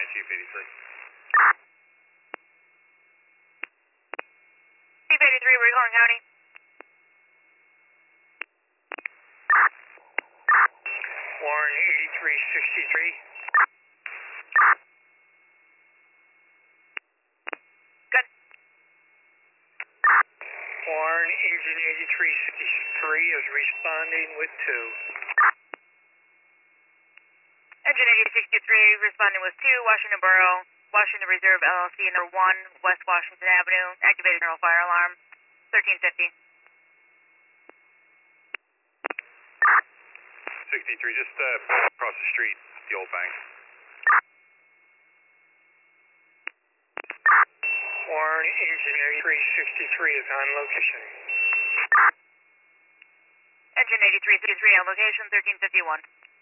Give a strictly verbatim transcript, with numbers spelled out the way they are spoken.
Chief eighty-three. Chief eighty-three, where are you calling county? Warren eighty-three sixty-three. Good. Warren engine eighty-three sixty-three is responding with two. Engine eighty-three sixty-three responding with two, Washington Borough, Washington Reserve L L C, number one, West Washington Avenue, activated general fire alarm, thirteen fifty. sixty-three, just uh, across the street, the old bank. Warren engine eighty-three sixty-three is on location. Engine eighty-three sixty-three on location, thirteen fifty-one.